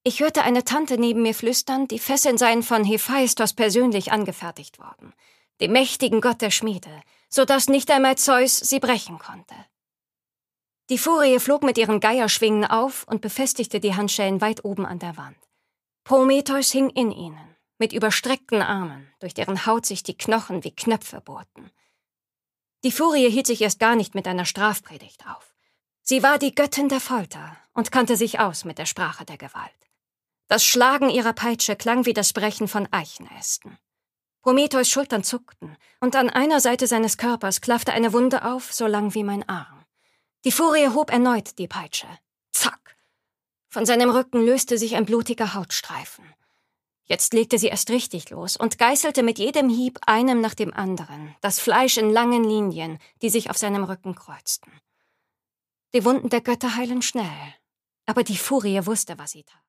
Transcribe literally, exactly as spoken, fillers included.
Ich hörte eine Tante neben mir flüstern, die Fesseln seien von Hephaistos persönlich angefertigt worden, dem mächtigen Gott der Schmiede, so dass nicht einmal Zeus sie brechen konnte. Die Furie flog mit ihren Geierschwingen auf und befestigte die Handschellen weit oben an der Wand. Prometheus hing in ihnen, mit überstreckten Armen, durch deren Haut sich die Knochen wie Knöpfe bohrten. Die Furie hielt sich erst gar nicht mit einer Strafpredigt auf. Sie war die Göttin der Folter und kannte sich aus mit der Sprache der Gewalt. Das Schlagen ihrer Peitsche klang wie das Brechen von Eichenästen. Prometheus' Schultern zuckten, und an einer Seite seines Körpers klaffte eine Wunde auf, so lang wie mein Arm. Die Furie hob erneut die Peitsche. Zack! Von seinem Rücken löste sich ein blutiger Hautstreifen. Jetzt legte sie erst richtig los und geißelte mit jedem Hieb einem nach dem anderen, das Fleisch in langen Linien, die sich auf seinem Rücken kreuzten. Die Wunden der Götter heilen schnell, aber die Furie wusste, was sie tat.